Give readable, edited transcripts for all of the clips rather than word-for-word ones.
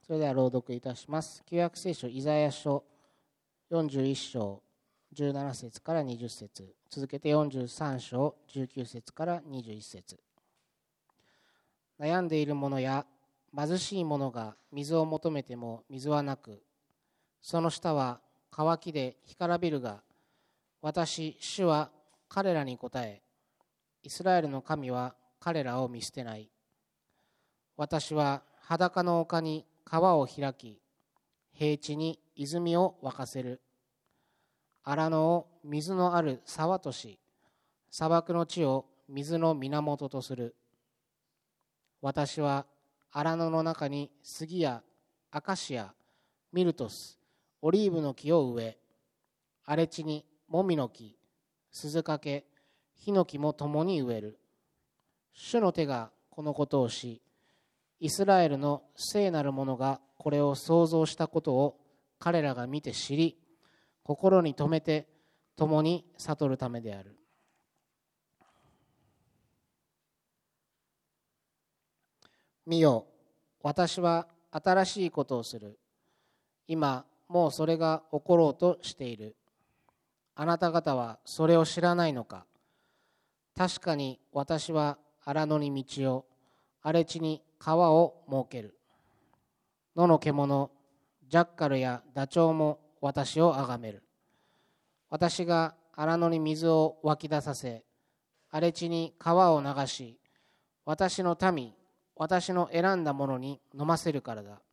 それでは朗読いたします。旧約聖書イザヤ書41章17節から20節、続けて43章19節から21節。悩んでいる者や貧しい者が水を求めても水はなく、その下は渇きで干からびるが、私主は彼らに答え、イスラエルの神は彼らを見捨てない。私は裸の丘に川を開き、平地に泉を沸かせる。荒野を水のある沢とし、砂漠の地を水の源とする。私は荒野の中に杉やアカシア、ミルトス、オリーブの木を植え、荒れ地にもみの木、鈴掛、ヒノキも共に植える。主の手がこのことをし、イスラエルの聖なる者がこれを創造したことを彼らが見て知り、心に留めて共に悟るためである。見よ、私は新しいことをする。今もうそれが起ころうとしている。あなた方はそれを知らないのか。確かに私は荒野に道を、荒れ地に川を設ける。野の獣、ジャッカルやダチョウも私をあがめる。私が荒野に水を湧き出させ、荒れ地に川を流し、私の民、私の選んだものに飲ませるからだ。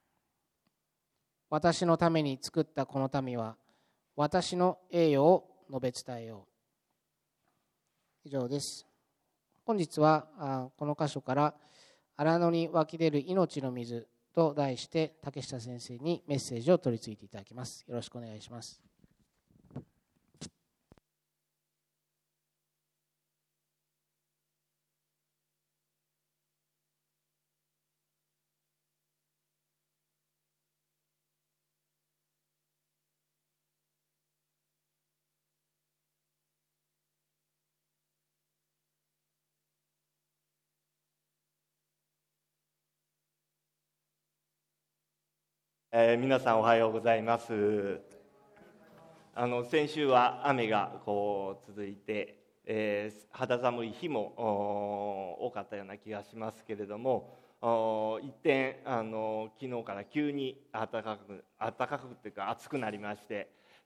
私のために作ったこの民は、私の栄誉を述べ伝えよう。以上です。本日はこの箇所から荒野に湧き出る命の水と題して竹下先生にメッセージを取り次いでいただきます。よろしくお願いします。 皆さんおはようございます。先週は雨が続いて、肌寒い日も多かったような気がしますけれども、一転昨日から急に暖かくというか暑くなりまして、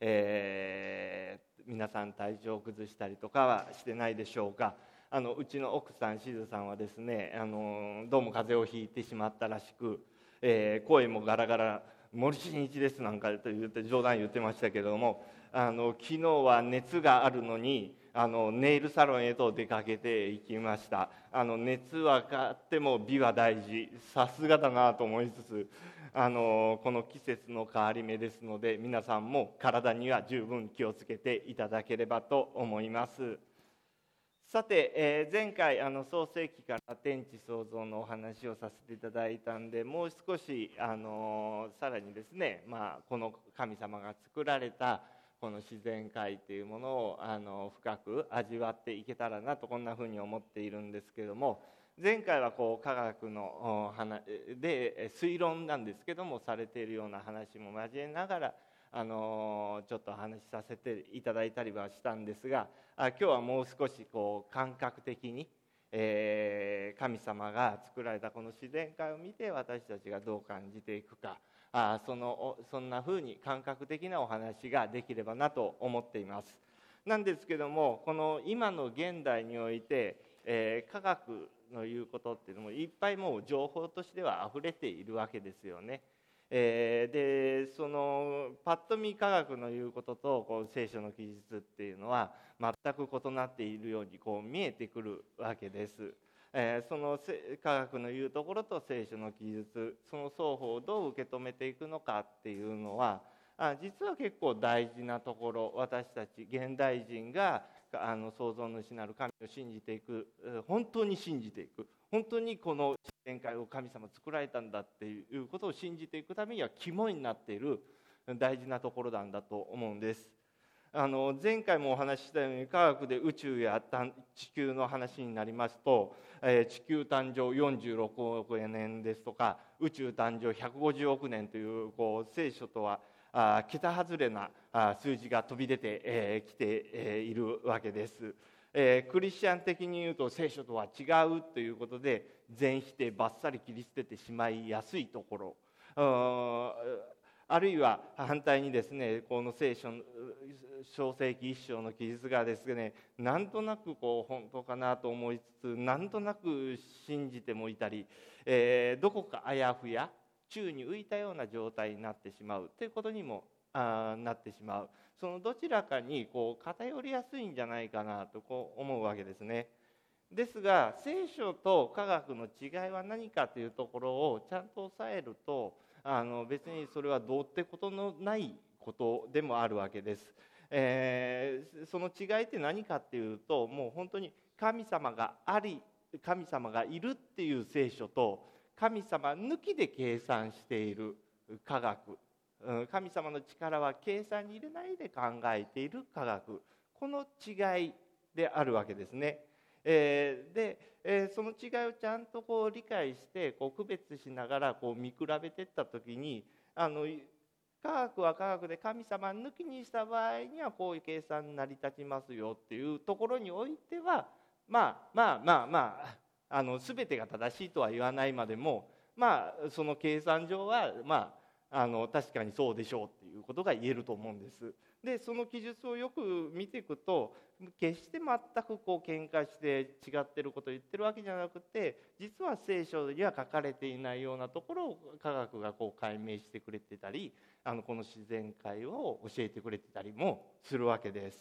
皆さん体調を崩したりとかはしてないでしょうか。うちの奥さんしずさんはですね、どうも風邪をひいてしまったらしく、声もガラガラ、森進一ですなんかと言って冗談言ってましたけれども、昨日は熱があるのにネイルサロンへと出かけていきました。熱はあっても美は大事、さすがだなと思いつつ、この季節の変わり目ですので、皆さんも体には十分気をつけていただければと思います。さて、前回創世記から天地創造のお話をさせていただいたんで、もう少しさらにですね、この神様が作られたこの自然界というものを深く味わっていけたらなと、こんなふうに思っているんですけれども、前回は科学ので推論なんですけどもされているような話も交えながらちょっと話しさせていただいたりはしたんですが、今日はもう少し感覚的に、神様が作られたこの自然界を見て私たちがどう感じていくか、そんなふうに感覚的なお話ができればなと思っています。なんですけども、この今の現代において、科学の言うことっていうのもいっぱいもう情報としてはあふれているわけですよね。でそのパッと見科学の言うことと聖書の記述っていうのは全く異なっているように見えてくるわけです。その科学の言うところと聖書の記述、その双方をどう受け止めていくのかっていうのは実は結構大事なところ、私たち現代人が創造主なる神を信じていく、本当に信じていく、本当にこの自然界を神様作られたんだっていうことを信じていくためには肝になっている大事なところなんだと思うんです。 前回もお話ししたように、科学で宇宙や地球の話になりますと、地球誕生46億年ですとか、宇宙誕生150億年という聖書とは桁外れな数字が飛び出てきているわけです。クリスチャン的に言うと聖書とは違うということで全否定ばっさり切り捨ててしまいやすいところ、あるいは反対にですね、この聖書創世記一章の記述がですね、なんとなく本当かなと思いつつ、なんとなく信じてもいたり、どこかあやふや宙に浮いたような状態になってしまうということにもなってしまう。そのどちらかに偏りやすいんじゃないかなと思うわけですね。ですが聖書と科学の違いは何かというところをちゃんと押さえると、別にそれはどうってことのないことでもあるわけです。その違いって何かっていうと、もう本当に神様があり神様がいるっていう聖書と、神様抜きで計算している科学、神様の力は計算に入れないで考えている科学、この違いであるわけですね。その違いをちゃんと理解して区別しながら見比べていった時に、科学は科学で神様抜きにした場合にはこういう計算に成り立ちますよっていうところにおいては、全てが正しいとは言わないまでも、その計算上は確かにそうでしょうっていうことが言えると思うんです。でその記述をよく見ていくと、決して全く喧嘩して違ってることを言ってるわけじゃなくて、実は聖書には書かれていないようなところを科学が解明してくれてたり、この自然界を教えてくれてたりもするわけです。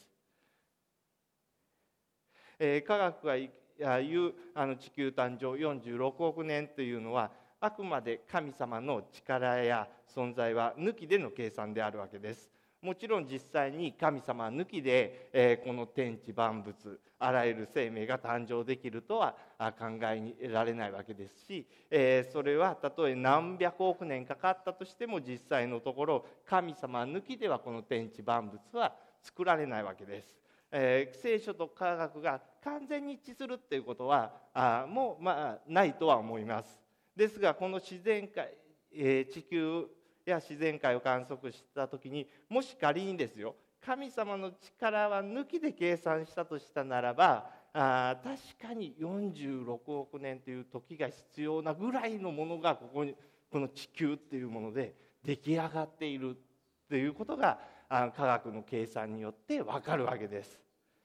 科学が言う地球誕生46億年というのは、あくまで神様の力や存在は抜きでの計算であるわけです。もちろん実際に神様抜きで、この天地万物、あらゆる生命が誕生できるとは考えられないわけですし、それはたとえ何百億年かかったとしても、実際のところ神様抜きではこの天地万物は作られないわけです。聖書と科学が完全に一致するっていうことはもうないとは思います。ですがこの自然界、地球や自然界を観測した時に、もし仮にですよ、神様の力は抜きで計算したとしたならば、確かに46億年という時が必要なぐらいのものがこの地球っていうもので出来上がっているということが科学の計算によって分かるわけです。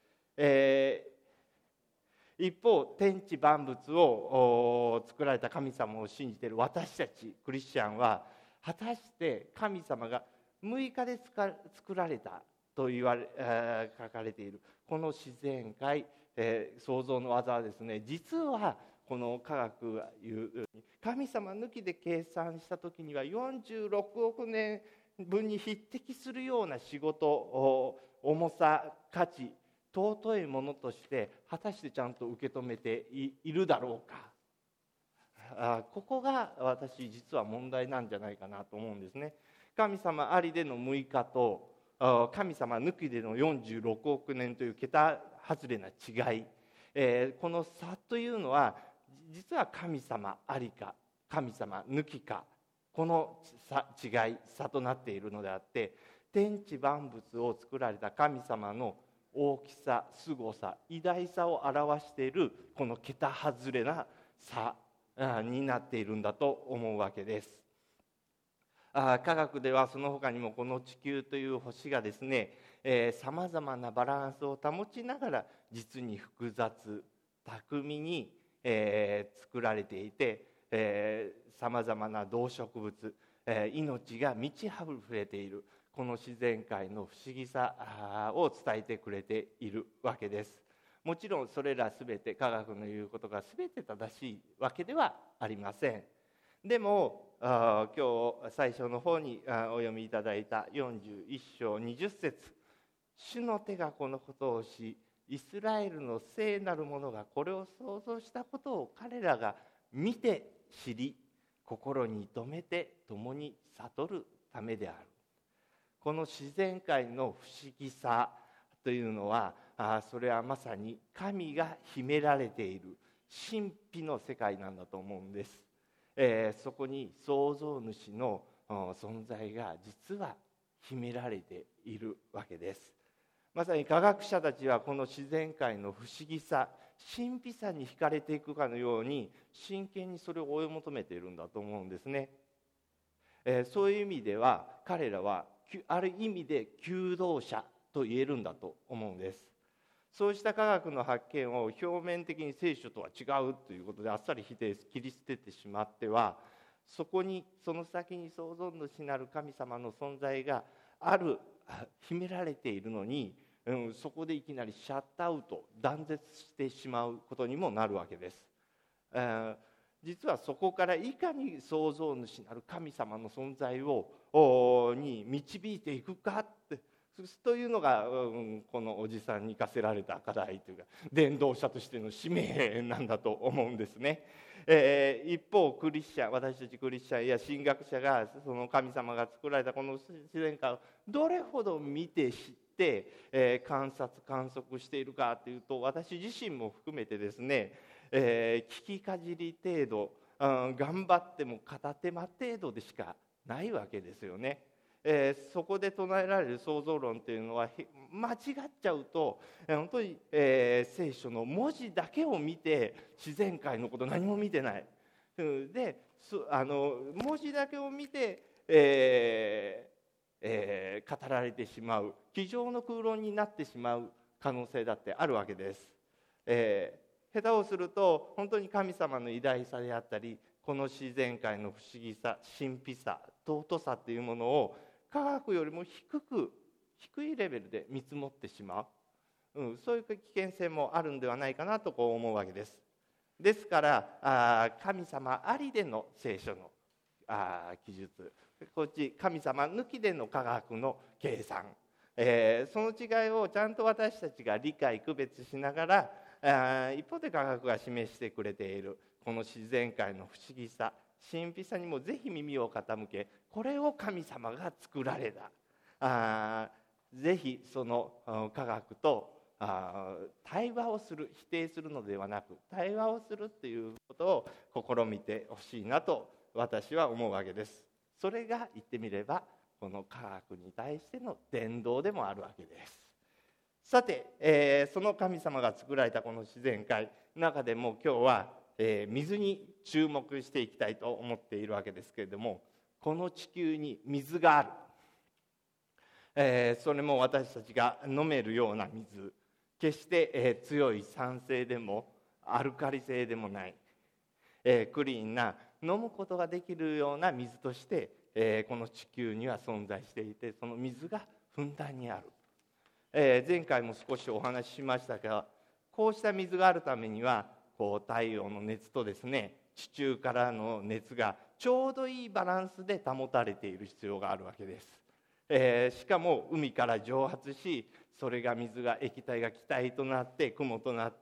一方、天地万物を作られた神様を信じている私たちクリスチャンは、果たして神様が6日で作られたと書かれているこの自然界、創造の技はですね、実はこの科学が言うように、神様抜きで計算した時には46億年分に匹敵するような仕事、重さ、価値、尊いものとして果たしてちゃんと受け止めているだろうか。ここが私実は問題なんじゃないかなと思うんですね。神様ありでの6日と神様抜きでの46億年という桁外れな違い、この差というのは実は神様ありか神様抜きか、この差となっているのであって、天地万物を作られた神様の大きさ、凄さ、偉大さを表しているこの桁外れな差になっているんだと思うわけです。科学ではその他にもこの地球という星がですね、さまざまなバランスを保ちながら実に複雑巧みに、作られていて、さまざまな動植物、命が満ち溢れているこの自然界の不思議さを伝えてくれているわけです。もちろんそれらすべて、科学の言うことがすべて正しいわけではありません。でも今日最初の方にお読みいただいた41章20節、主の手がこのことをし、イスラエルの聖なる者がこれを創造したことを彼らが見て知り、心に留めて共に悟るためである。この自然界の不思議さ、 というのはそれはまさに神が秘められている神秘の世界なんだと思うんです。そこに創造主の存在が実は秘められているわけです。まさに科学者たちはこの自然界の不思議さ、神秘さに惹かれていくかのように真剣にそれを追い求めているんだと思うんですね。そういう意味では彼らはある意味で求道者と言えるんだと思うんです。そうした科学の発見を表面的に聖書とは違うということであっさり切り捨ててしまっては、その先に創造主なる神様の存在が秘められているのに、そこでいきなりシャットアウト、断絶してしまうことにもなるわけです。実はそこからいかに創造主なる神様の存在に導いていくかってというのが、このおじさんに課せられた課題というか伝道者としての使命なんだと思うんですね。一方私たちクリスチャンや神学者がその神様が作られたこの自然界をどれほど見て知って、観測しているかというと、私自身も含めてですね、聞きかじり程度、頑張っても片手間程度でしかないわけですよね。そこで唱えられる創造論というのは間違っちゃうと本当に、聖書の文字だけを見て自然界のこと何も見てない、で文字だけを見て、語られてしまう机上の空論になってしまう可能性だってあるわけです。下手をすると本当に神様の偉大さであったり、この自然界の不思議さ、神秘さ、尊さというものを科学よりも低いレベルで見積もってしまう、そういう危険性もあるんではないかなと思うわけです。ですから神様ありでの聖書の記述、こっち神様抜きでの科学の計算、その違いをちゃんと私たちが理解区別しながら、一方で科学が示してくれているこの自然界の不思議さ、神秘さにもぜひ耳を傾け、これを神様が作られた、ぜひその科学と対話をする、否定するのではなく対話をするっていうことを試みてほしいなと私は思うわけです。それが言ってみればこの科学に対しての伝道でもあるわけです。さて、その神様が作られたこの自然界の中でも今日は水に注目していきたいと思っているわけですけれども、この地球に水がある、それも私たちが飲めるような水、決して、強い酸性でもアルカリ性でもない、クリーンな飲むことができるような水として、この地球には存在していて、その水がふんだんにある、前回も少しお話ししましたが、こうした水があるためには太陽の熱とですね、地中からの熱がちょうどいいバランスで保たれている必要があるわけです。しかも海から蒸発し、それが液体が気体となって雲となって、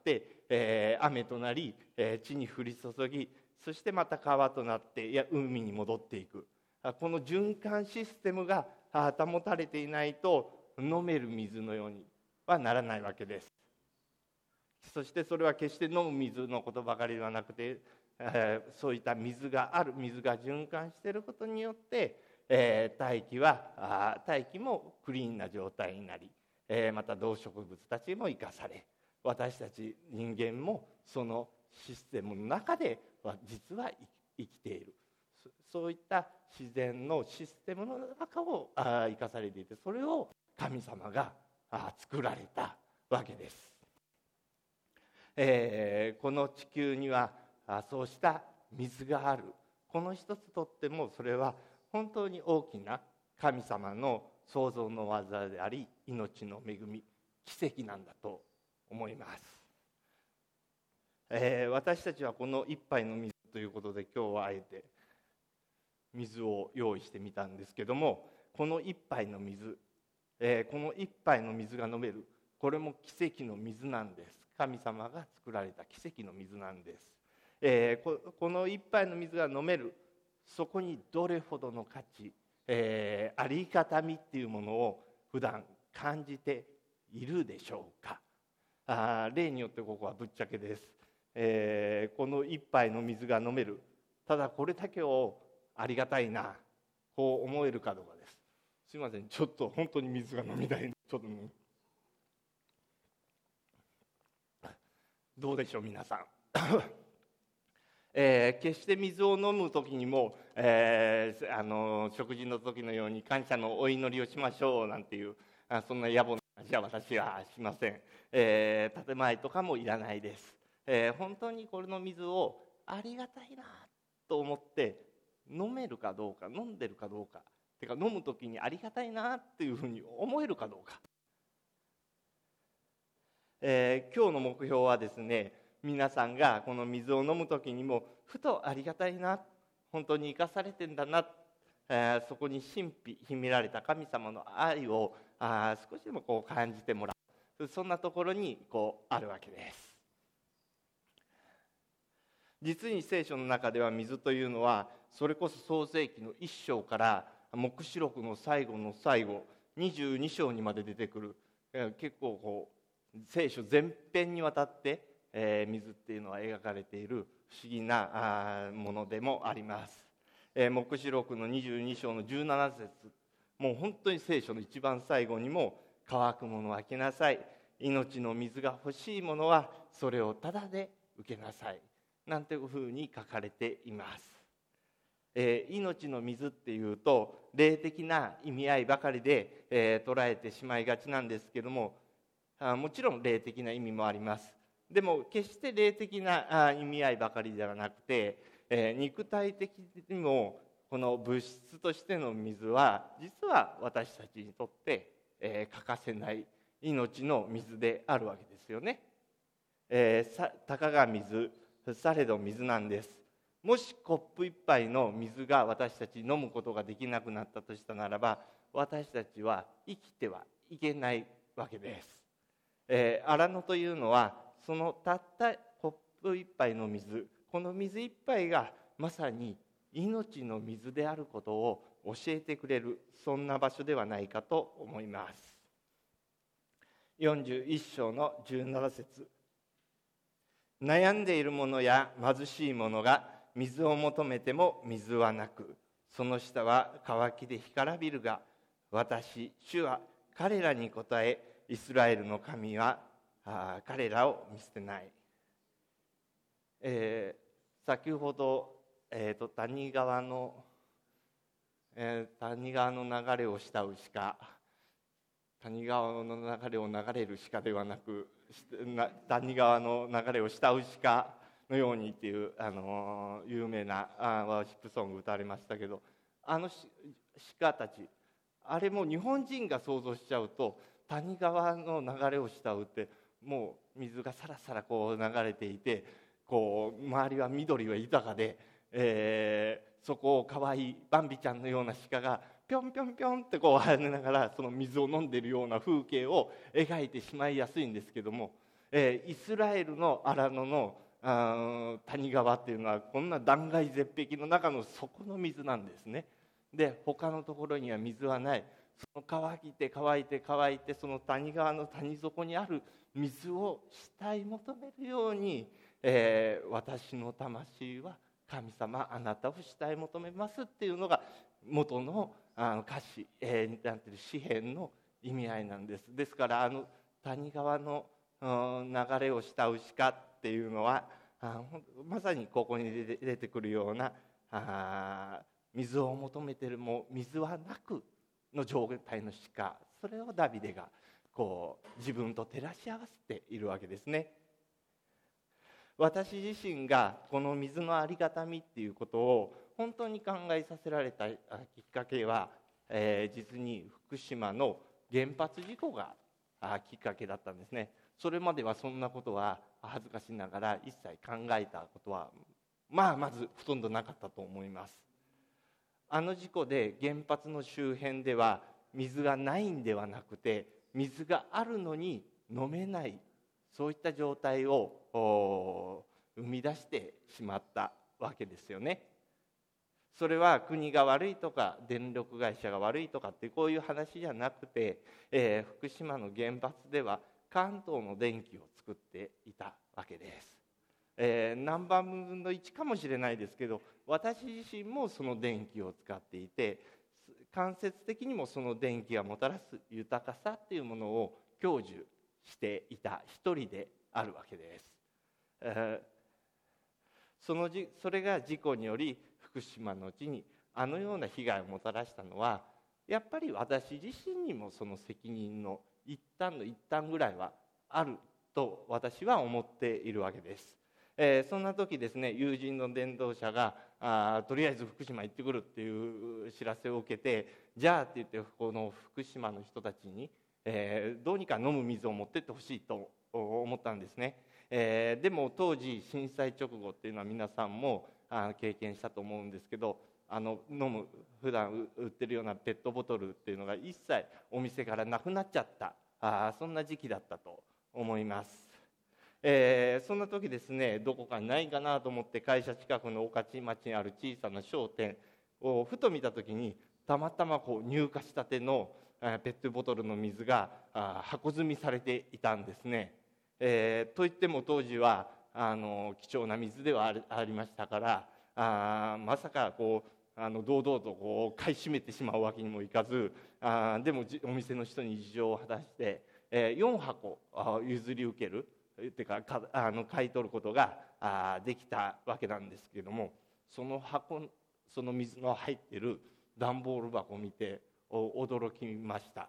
雨となり、地に降り注ぎ、そしてまた川となって海に戻っていく、この循環システムが保たれていないと飲める水のようにはならないわけです。そしてそれは決して飲む水のことばかりではなくて、そういった水が循環していることによって、大気もクリーンな状態になり、また動植物たちも生かされ、私たち人間もそのシステムの中で実は生きている、そういった自然のシステムの中を生かされていて、それを神様が作られたわけです。この地球にはそうした水がある。この一つとってもそれは本当に大きな神様の創造の技であり、命の恵み、奇跡なんだと思います。私たちはこの一杯の水ということで今日はあえて水を用意してみたんですけども、この一杯の水、この一杯の水が飲める、これも奇跡の水なんです。神様が作られた奇跡の水なんです。この一杯の水が飲める、そこにどれほどの価値、ありがたみっていうものを普段感じているでしょうか。例によってここはぶっちゃけです。この一杯の水が飲める、ただこれだけをありがたいな、こう思えるかどうかです。すいません、ちょっと本当に水が飲みたい。ちょっとどうでしょう皆さん。決して水を飲む時にも、食事の時のように感謝のお祈りをしましょうなんていう、そんな野暮な話は私はしません。建前とかもいらないです。本当にこれの水をありがたいなと思って飲めるかどうか、飲んでるかどうか、てか飲む時にありがたいなっていうふうに思えるかどうか。今日の目標はですね、皆さんがこの水を飲む時にもふとありがたいな、本当に生かされてんだな、そこに神秘秘められた神様の愛を少しでもこう感じてもらう、そんなところにこうあるわけです。実に聖書の中では水というのはそれこそ創世記の1章から黙示録の最後の最後22章にまで出てくる、結構こう聖書全編にわたって、水っていうのは描かれている不思議なものでもあります。黙示録の22章の17節、もう本当に聖書の一番最後にも、乾くものは来なさい、命の水が欲しいものはそれをただで受けなさい、なんていうふうに書かれています。命の水っていうと霊的な意味合いばかりで、捉えてしまいがちなんですけども、もちろん霊的な意味もあります。でも決して霊的な意味合いばかりではなくて、肉体的にもこの物質としての水は実は私たちにとって、欠かせない命の水であるわけですよね。たかが水、されど水なんです。もしコップ一杯の水が私たち飲むことができなくなったとしたならば、私たちは生きてはいけないわけです。荒野というのはそのたったコップ一杯の水、この水一杯がまさに命の水であることを教えてくれる、そんな場所ではないかと思います。41章の17節、悩んでいる者や貧しい者が水を求めても水はなく、その下は渇きで干からびるが、私主は彼らに答え、イスラエルの神は彼らを見捨てない。先ほど、谷川の流れを慕う鹿、谷川の流れを流れる鹿ではなく、谷川の流れを慕う鹿のようにっていう、有名なワーシップソング歌われましたけど、鹿たち、あれも日本人が想像しちゃうと、谷川の流れを慕うってもう水がさらさらこう流れていて、こう周りは緑が豊かで、そこをかわいいバンビちゃんのような鹿がぴょんぴょんぴょんってこう跳ねながらその水を飲んでいるような風景を描いてしまいやすいんですけども、イスラエルの荒野の谷川っていうのはこんな断崖絶壁の中の底の水なんですね。で他のところには水はない。その乾いて乾いて乾いて、その谷川の谷底にある水を慕い求めるように、私の魂は神様あなたを慕い求めますっていうのが元の歌詞、なんていう詩篇の意味合いなんです。ですから谷川の流れを慕う鹿っていうのはまさにここに出てくるような水を求めてるも水はなくの状態の鹿、それをダビデがこう自分と照らし合わせているわけですね。私自身がこの水のありがたみっていうことを本当に考えさせられたきっかけは、実に福島の原発事故がきっかけだったんですね。それまではそんなことは恥ずかしながら一切考えたことはまずほとんどなかったと思います。事故で原発の周辺では水がないんではなくて、水があるのに飲めない、そういった状態を生み出してしまったわけですよね。 それは国が悪いとか電力会社が悪いとかってこういう話じゃなくて、福島の原発では関東の電気を作っていたわけです。何番分の1かもしれないですけど、私自身もその電気を使っていて、間接的にもその電気がもたらす豊かさっていうものを享受していた一人であるわけです。それが事故により福島の地にあのような被害をもたらしたのは、やっぱり私自身にもその責任の一端ぐらいはあると私は思っているわけです。そんな時ですね、友人の伝道者がとりあえず福島行ってくるっていう知らせを受けて、じゃあって言ってこの福島の人たちに、どうにか飲む水を持ってってほしいと思ったんですね。でも当時震災直後っていうのは皆さんも経験したと思うんですけど、普段売ってるようなペットボトルっていうのが一切お店からなくなっちゃった、そんな時期だったと思います。そんな時ですね、どこかにないかなと思って会社近くの御徒町にある小さな商店をふと見た時に、たまたま入荷したてのペットボトルの水が箱積みされていたんですね。といっても当時は貴重な水ではありましたから、まさか堂々と買い占めてしまうわけにもいかず、でもお店の人に事情を果たして、4箱譲り受けるってか買い取ることができたわけなんですけれども、その水の入っている段ボール箱を見て驚きました。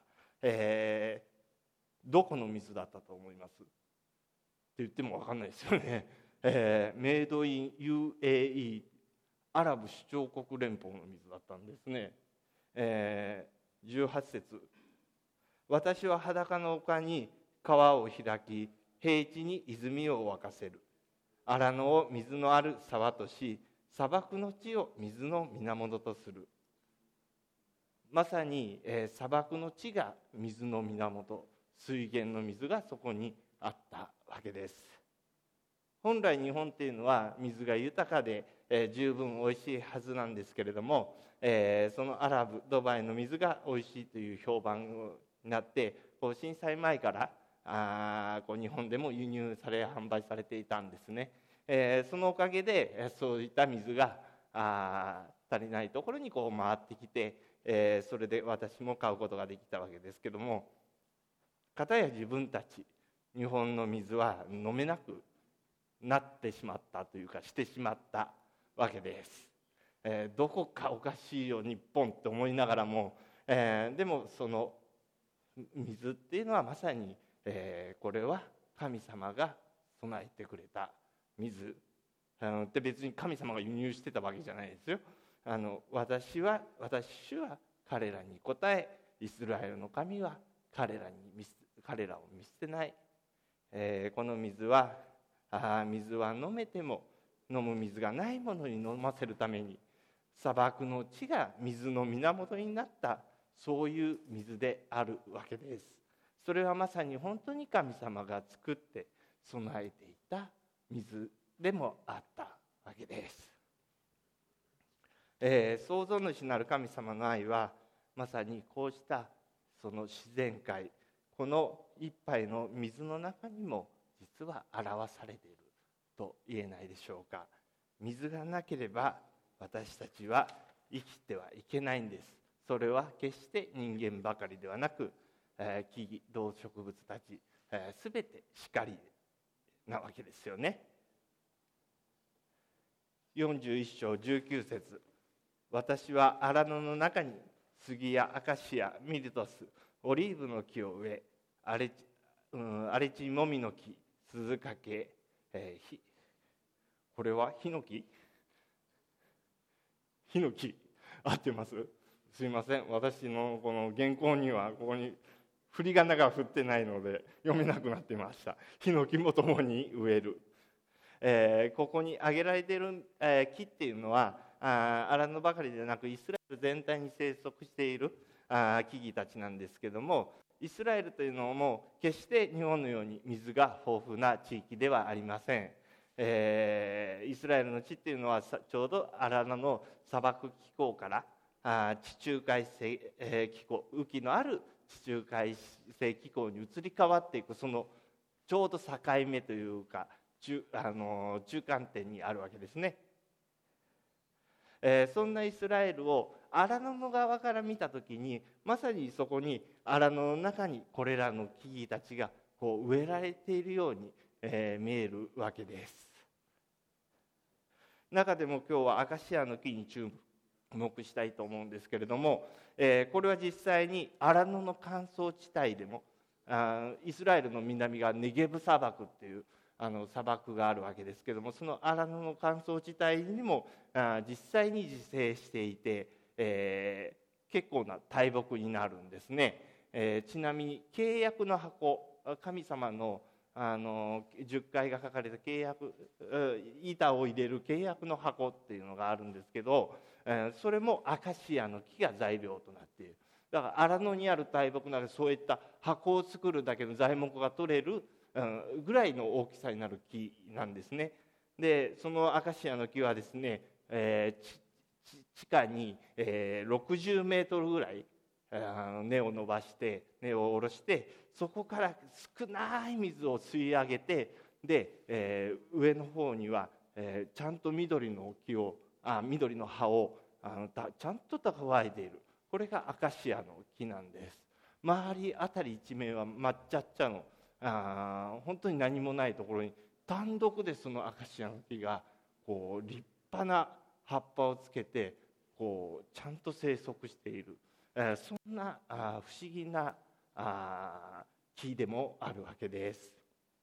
どこの水だったと思いますって言っても分かんないですよね。メイドイン UAE アラブ首長国連邦の水だったんですね。18節、私は裸の丘に川を開き、平地に泉を沸かせる。荒野を水のある沢とし、砂漠の地を水の源とする。まさに、砂漠の地が水の源、水源の水がそこにあったわけです。本来日本っていうのは水が豊かで、十分おいしいはずなんですけれども、そのアラブドバイの水がおいしいという評判になって、震災前から日本でも輸入され販売されていたんですね。そのおかげでそういった水が足りないところに回ってきて、それで私も買うことができたわけですけども、片や自分たち日本の水は飲めなくなってしまったというかしてしまったわけです。どこかおかしいよ日本って思いながらも、でもその水っていうのはまさに、これは神様が備えてくれた水で、別に神様が輸入してたわけじゃないですよ。私は彼らに答え、イスラエルの神は彼らを見捨てない。この水は飲めても飲む水がないものに飲ませるために、砂漠の地が水の源になった、そういう水であるわけです。それはまさに本当に神様が作って備えていた水でもあったわけです。創造主なる神様の愛はまさにこうしたその自然界、この一杯の水の中にも実は表されていると言えないでしょうか。水がなければ私たちは生きてはいけないんです。それは決して人間ばかりではなく、木々動植物たち、すべてしかりなわけですよね。41章19節、私は荒野の中に杉やアカシア、ミルトス、オリーブの木を植え、荒れ地もみの木、鈴掛、これはヒノキ合ってます？すいません、私のこの原稿にはここに振り仮名が振ってないので読めなくなっていました。ヒノキもともに植える。ここに挙げられている、木っていうのは荒野ばかりでなくイスラエル全体に生息している木々たちなんですけども、イスラエルというのも決して日本のように水が豊富な地域ではありません。 イスラエルの地っていうのはちょうど荒野の砂漠気候から地中海性、気候、雨季のある地中海性気候に移り変わっていく、そのちょうど境目というか中間点にあるわけですね。そんなイスラエルを荒野の側から見た時に、まさにそこに荒野の中にこれらの木々たちがこう植えられているように、見えるわけです。中でも今日はアカシアの木に注目したいと思うんですけれども、これは実際に荒野の乾燥地帯でもイスラエルの南側ネゲブ砂漠っていう砂漠があるわけですけれども、その荒野の乾燥地帯にも実際に自生していて、結構な大木になるんですね。ちなみに契約の箱、神様の十戒が書かれた契約、板を入れる契約の箱っていうのがあるんですけど、それもアカシアの木が材料となっている。だから荒野にある大木ならそういった箱を作るだけの材木が取れるぐらいの大きさになる木なんですね。でそのアカシアの木はですね、地下に60メートルぐらい根を伸ばして根を下ろして、そこから少ない水を吸い上げて、で、上の方にはちゃんと緑の葉をちゃんと蓄えている。これがアカシアの木なんです。周り辺り一面は真っ茶っちゃの本当に何もないところに単独でそのアカシアの木がこう立派な葉っぱをつけてこうちゃんと生息している、そんな不思議な木でもあるわけです。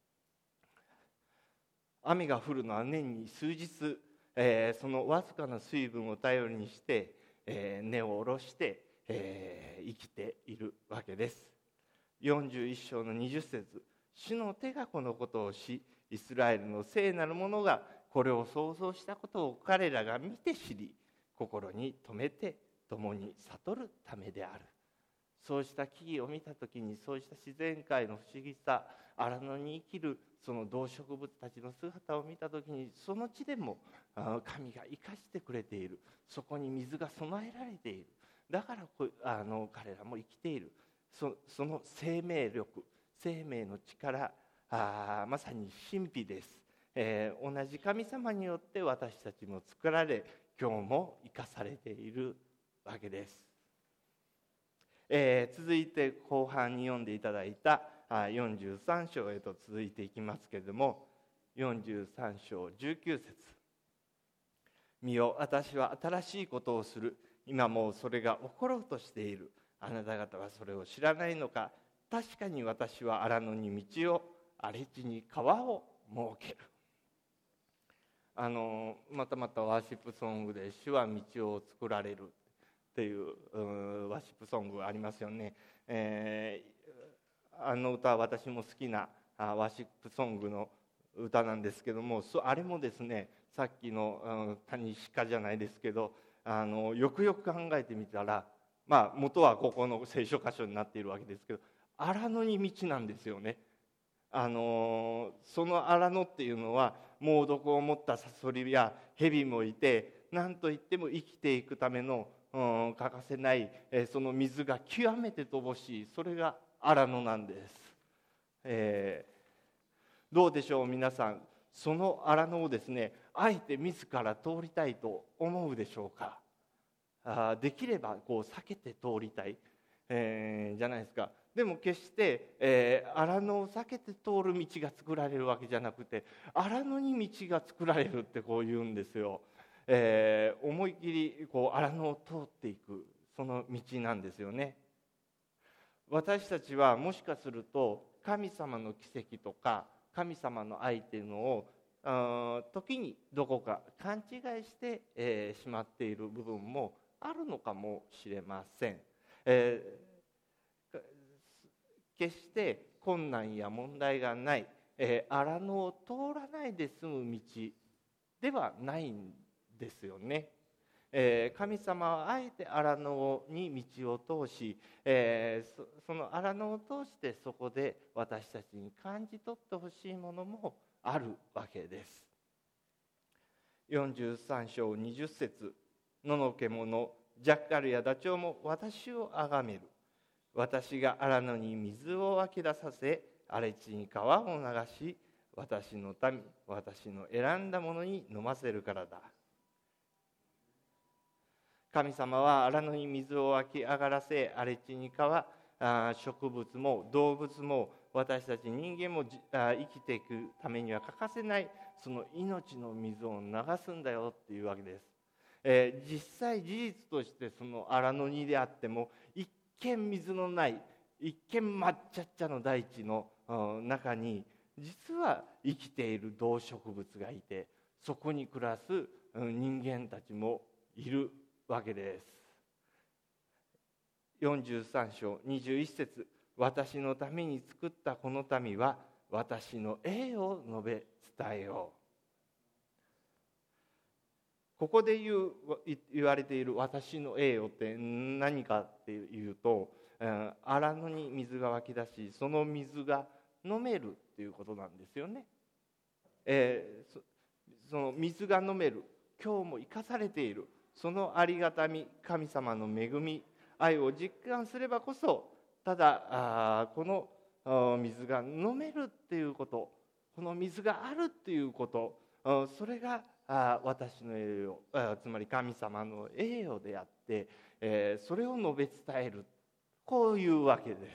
雨が降るのは年に数日、そのわずかな水分を頼りにして、根を下ろして、生きているわけです。41章の20節、主の手がこのことをし、イスラエルの聖なる者がこれを創造したことを彼らが見て知り、心に留めて共に悟るためである。そうした木々を見たときに、そうした自然界の不思議さ、荒野に生きるその動植物たちの姿を見たときに、その地でも神が生かしてくれている。そこに水が備えられている。だから彼らも生きている。その生命力、生命の力、まさに神秘です。同じ神様によって私たちも作られ、今日も生かされているわけです。続いて後半に読んでいただいた43章へと続いていきますけれども、43章19節、見よ、私は新しいことをする。今もうそれが起ころうとしている。あなた方はそれを知らないのか。確かに私は荒野に道を、荒れ地に川を設ける。またワーシップソングで主は道を作られるっていうワーシップソングありますよね。あの歌は私も好きなワーシップソングの歌なんですけども、あれもですね、さっきの谷鹿じゃないですけど、よくよく考えてみたら、元はここの聖書箇所になっているわけですけど、荒野に道なんですよね。その荒野っていうのは猛毒を持ったサソリや蛇もいて、何といっても生きていくための欠かせない、その水が極めて乏しい、それが荒野なんです。どうでしょう皆さん、その荒野をですね、あえて自ら通りたいと思うでしょうか。できればこう避けて通りたい、じゃないですか。でも決して、荒野を避けて通る道が作られるわけじゃなくて、荒野に道が作られるってこう言うんですよ。思い切りこう荒野を通っていく、その道なんですよね。私たちはもしかすると神様の奇跡とか神様の愛っていうのを時にどこか勘違いして、しまっている部分もあるのかもしれません。決して困難や問題がない、荒野を通らないで済む道ではないんですよね。神様はあえて荒野に道を通し、その荒野を通してそこで私たちに感じ取ってほしいものもあるわけです。 43章20節、野の獣ジャッカルやダチョウも私をあがめる。私が荒野に水を湧き出させ、荒れ地に川を流し、私の民、私の選んだものに飲ませるからだ。神様は荒野に水を湧き上がらせ、荒れ地に川、植物も動物も私たち人間も生きていくためには欠かせない、その命の水を流すんだよっていうわけです。実際事実としてその荒野にであっても、一見水のない一見真っ茶っ茶の大地の中に実は生きている動植物がいて、そこに暮らす人間たちもいるわけです。43章21節、私のために作ったこの民は私の栄を述べ伝えよう。ここで言われている私の栄誉って何かっていうと、荒野に水が湧き出し、その水が飲めるっていうことなんですよね。その水が飲める、今日も生かされている、そのありがたみ、神様の恵み、愛を実感すればこそ、ただこの水が飲めるっていうこと、この水があるっていうこと、それが私の栄誉、つまり神様の栄誉であって、それを述べ伝える、こういうわけです。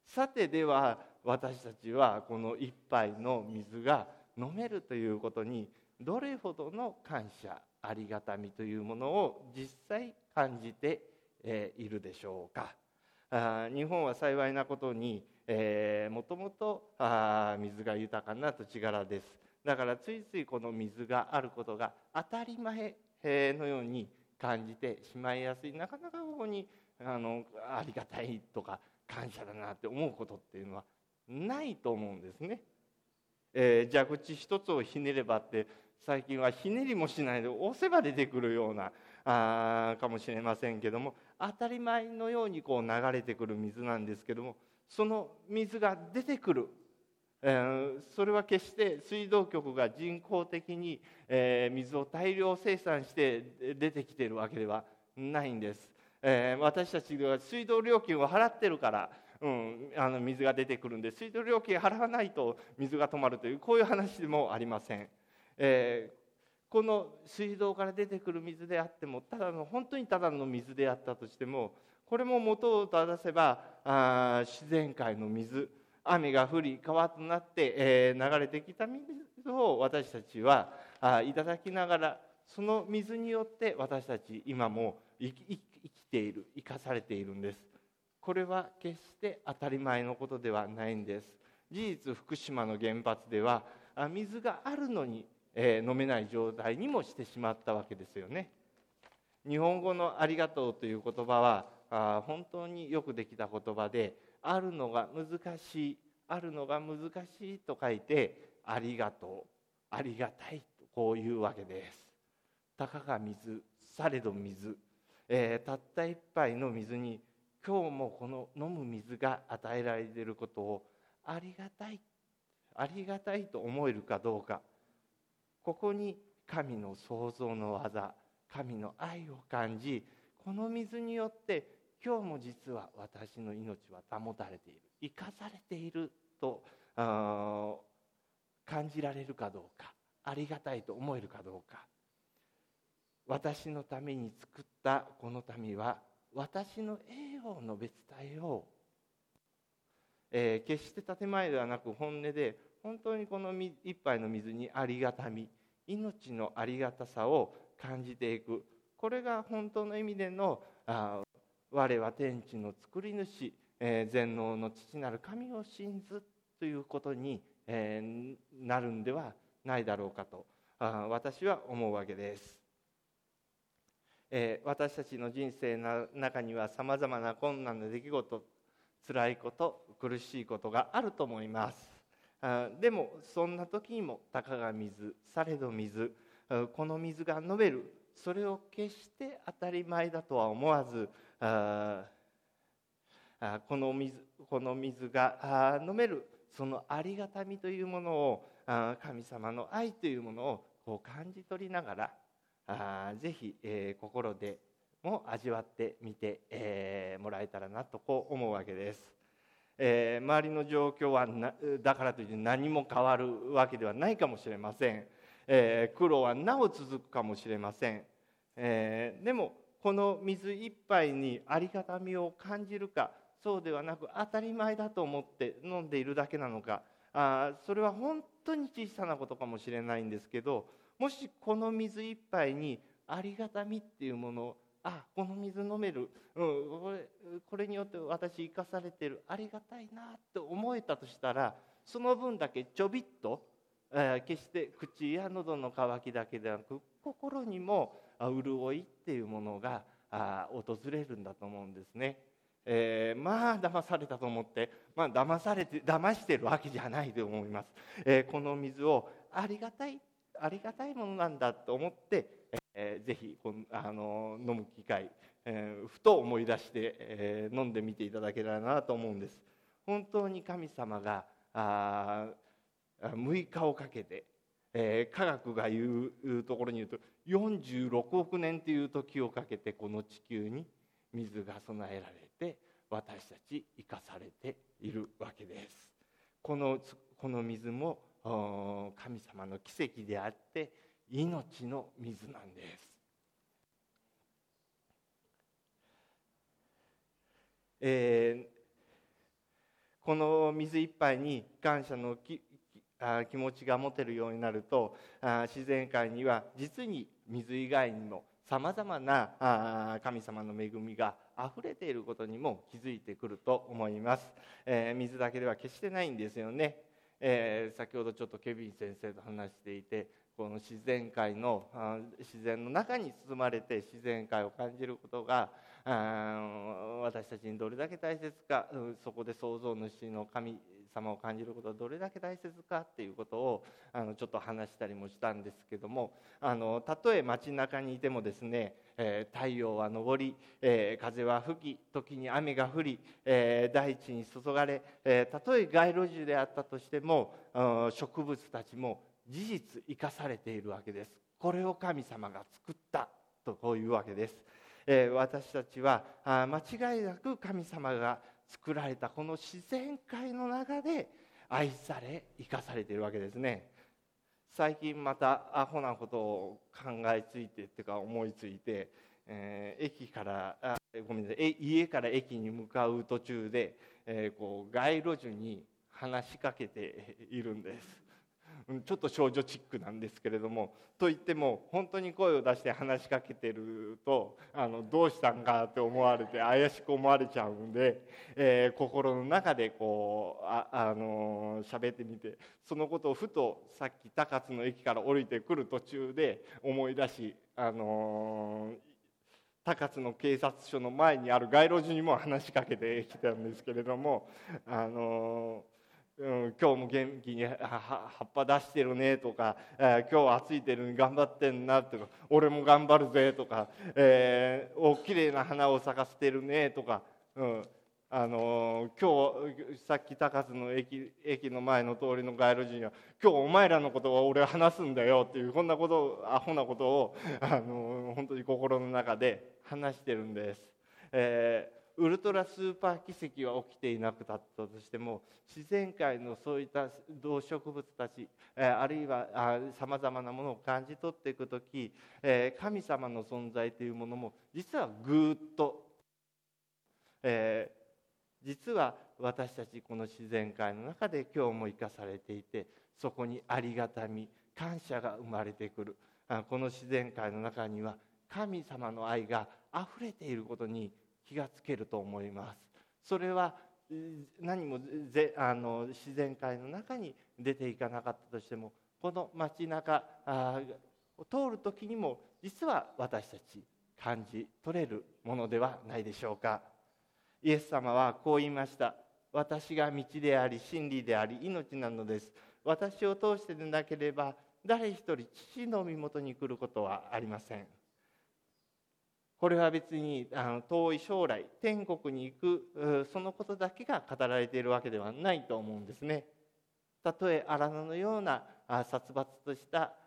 さて、では私たちはこの一杯の水が飲めるということにどれほどの感謝、ありがたみというものを実際感じているでしょうか。日本は幸いなことにもともと水が豊かな土地柄です。だからついついこの水があることが当たり前のように感じてしまいやすい。なかなかここにありがたいとか感謝だなって思うことっていうのはないと思うんですね。蛇口一つをひねればって最近はひねりもしないで押せば出てくるようなかもしれませんけども、当たり前のようにこう流れてくる水なんですけども、その水が出てくる、それは決して水道局が人工的に水を大量生産して出てきているわけではないんです。私たちが水道料金を払ってるから、水が出てくるんで、水道料金払わないと水が止まるという、こういう話でもありません。この水道から出てくる水であっても、本当にただの水であったとしても、これも元を正せば自然界の水、雨が降り川となって、流れてきた水を私たちはいただきながら、その水によって私たち今も生きている、生かされているんです。これは決して当たり前のことではないんです。事実、福島の原発では水があるのに飲めない状態にもしてしまったわけですよね。日本語のありがとうという言葉は本当によくできた言葉で、あるのが難しい、あるのが難しいと書いてありがとう、ありがたいとこういうわけです。たかが水、されど水、たった一杯の水に今日もこの飲む水が与えられていることをありがたい、ありがたいと思えるかどうか、ここに神の創造の技、神の愛を感じ、この水によって今日も実は私の命は保たれている、生かされていると感じられるかどうか、ありがたいと思えるかどうか。私のために作ったこの民は私の栄を述べ伝えよう。決して建前ではなく本音で、本当にこの一杯の水にありがたみ、命のありがたさを感じていく。これが本当の意味での我は天地の作り主、全能の父なる神を信ずということに、なるんではないだろうかと私は思うわけです。私たちの人生の中にはさまざまな困難な出来事、辛いこと、苦しいことがあると思います。でもそんな時にもたかが水、されど水、この水が飲める、それを決して当たり前だとは思わず、この水が飲める、そのありがたみというものを、神様の愛というものをこう感じ取りながらぜひ、心でも味わってみて、もらえたらなとこう思うわけです。周りの状況はだからといって何も変わるわけではないかもしれません。苦労はなお続くかもしれません。でもこの水一杯にありがたみを感じるか、そうではなく当たり前だと思って飲んでいるだけなのか、それは本当に小さなことかもしれないんですけど、もしこの水一杯にありがたみっていうものを、この水飲める、これによって私生かされてる、ありがたいなって思えたとしたら、その分だけちょびっと、決して口や喉の渇きだけでなく心にも潤いっていうものが訪れるんだと思うんですね。騙されたと思って、騙してるわけじゃないと思います。この水をありがたいものなんだと思って、ぜひ飲む機会、ふと思い出して、飲んでみていただけたらなと思うんです。本当に神様が6日をかけて、科学が言うところに言うと46億年という時をかけてこの地球に水が備えられて私たち生かされているわけです。この水も神様の奇跡であって命の水なんです。この水一杯に感謝の気持ちが持てるようになると、自然界には実に水以外にもさまざまな神様の恵みがあふれていることにも気づいてくると思います。水だけでは決してないんですよね。先ほどちょっとケビン先生と話していて、この自然界の自然の中に包まれて自然界を感じることが私たちにどれだけ大切か、そこで創造主の神様を感じることはどれだけ大切かっていうことをちょっと話したりもしたんですけども、たとえ街中にいてもですね、太陽は昇り、風は吹き、時に雨が降り、大地に注がれ、たとえ街路樹であったとしても植物たちも事実生かされているわけです。これを神様が作ったとこういうわけです。私たちは間違いなく神様が作られたこの自然界の中で愛され生かされているわけですね。最近またアホなことを考えついてっていうか思いついて、家から駅に向かう途中で、街路樹に話しかけているんです。ちょっと少女チックなんですけれども、といっても本当に声を出して話しかけてるとどうしたんかって思われて怪しく思われちゃうんで、心の中で喋ってみて、そのことをふとさっき高津の駅から降りてくる途中で思い出し、高津の警察署の前にある街路樹にも話しかけてきたんですけれども、今日も元気に葉っぱ出してるねとか、今日は暑いてるのに頑張ってんなとか、俺も頑張るぜとか、きれいな花を咲かせてるねとか、今日さっき高津の駅の前の通りの街路樹には今日お前らのことを俺は話すんだよっていう、こんなことアホなことを本当に心の中で話してるんです。ウルトラスーパー奇跡は起きていなくなったとしても、自然界のそういった動植物たち、あるいはさまざまなものを感じ取っていくとき、神様の存在というものも実はぐーっと、実は私たちこの自然界の中で今日も生かされていて、そこにありがたみ、感謝が生まれてくる。この自然界の中には神様の愛があふれていることに気がつけると思います。それは何も自然界の中に出ていかなかったとしても、この街中を通る時にも実は私たち感じ取れるものではないでしょうか。イエス様はこう言いました。私が道であり真理であり命なのです。私を通してでなければ誰一人父の身元に来ることはありません。これは別に遠い将来天国に行くそのことだけが語られているわけではないと思うんですね。たとえ荒野のような殺伐とした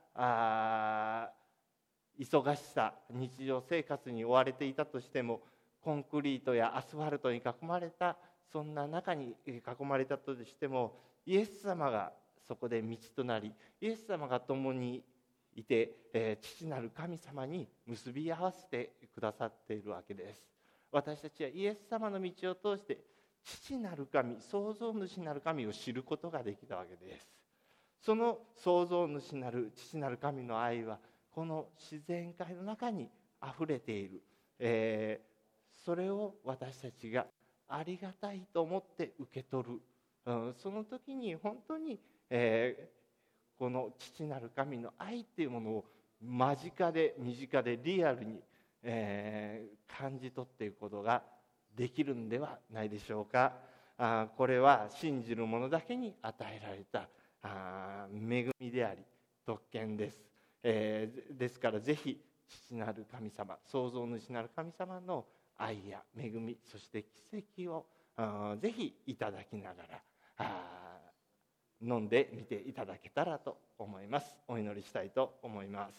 忙しさ、日常生活に追われていたとしても、コンクリートやアスファルトに囲まれた、そんな中に囲まれたとしても、イエス様がそこで道となり、イエス様が共にいて、父なる神様に結び合わせてくださっているわけです。私たちはイエス様の道を通して父なる神、創造主なる神を知ることができたわけです。その創造主なる父なる神の愛はこの自然界の中にあふれている、それを私たちがありがたいと思って受け取る、その時に本当に、この父なる神の愛っていうものを間近で身近でリアルに、感じ取っていくことができるんではないでしょうか。これは信じる者だけに与えられた恵みであり特権です。ですからぜひ父なる神様、創造主なる神様の愛や恵み、そして奇跡をぜひいただきながら飲んでみていただけたらと思います。お祈りしたいと思います。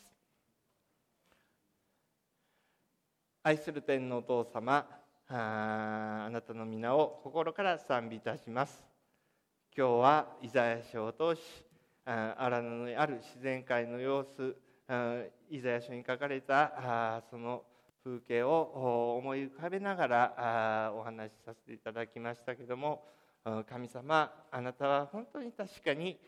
愛する天のお父様、あなたの皆を心から賛美いたします。今日はイザヤ書を通し、荒野にある自然界の様子、イザヤ書に書かれたその風景を思い浮かべながらお話しさせていただきましたけれども、神様、あなたは本当に確かに、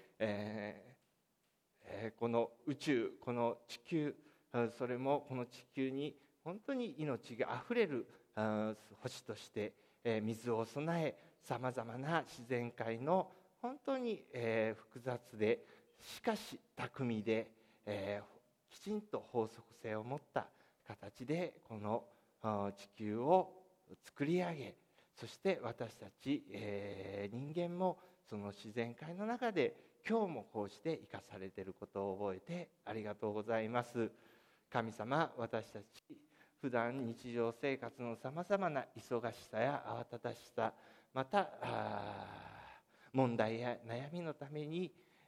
この宇宙、この地球、それもこの地球に本当に命があふれる星として水を備え、さまざまな自然界の本当に複雑でしかし巧みできちんと法則性を持った形でこの地球を作り上げ、そして私たち人間もその自然界の中で今日もこうして生かされていることを覚えてありがとうございます。神様、私たち普段日常生活のさまざまな忙しさや慌ただしさ、また問題や悩みのために、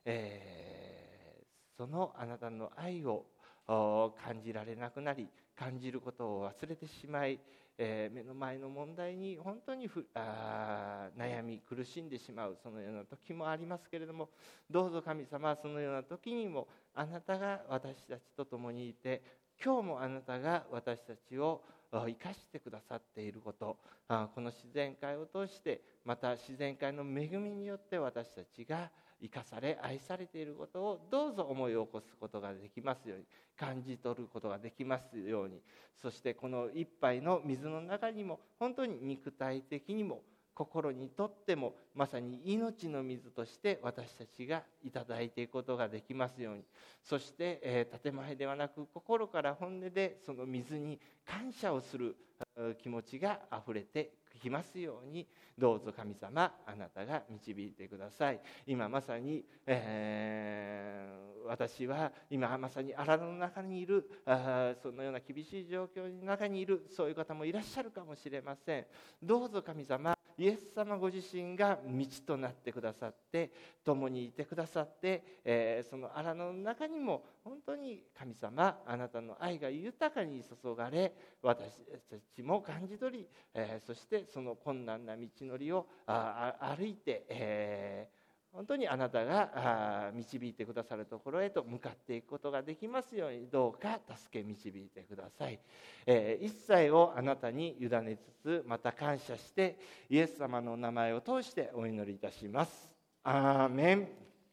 そのあなたの愛を感じられなくなり、感じることを忘れてしまい、目の前の問題に本当に悩み苦しんでしまう、そのような時もありますけれども、どうぞ神様、そのような時にもあなたが私たちと共にいて、今日もあなたが私たちを生かしてくださっていること、この自然界を通して、また自然界の恵みによって私たちが生かされ愛されていることをどうぞ思い起こすことができますように、感じ取ることができますように、そしてこの一杯の水の中にも本当に肉体的にも心にとってもまさに命の水として私たちがいただいていくことができますように、そして、建前ではなく心から本音でその水に感謝をする気持ちがあふれてきますように、どうぞ神様、あなたが導いてください。今まさに、私は今まさに荒野の中にいる、そのような厳しい状況の中にいる、そういう方もいらっしゃるかもしれません。どうぞ神様、イエス様ご自身が道となってくださって、共にいてくださって、その荒野の中にも本当に神様、あなたの愛が豊かに注がれ、私たちも感じ取り、そしてその困難な道のりを歩いて、本当にあなたが導いてくださるところへと向かっていくことができますように、どうか助け導いてください。一切をあなたに委ねつつ、また感謝してイエス様の名前を通してお祈りいたします。アーメン。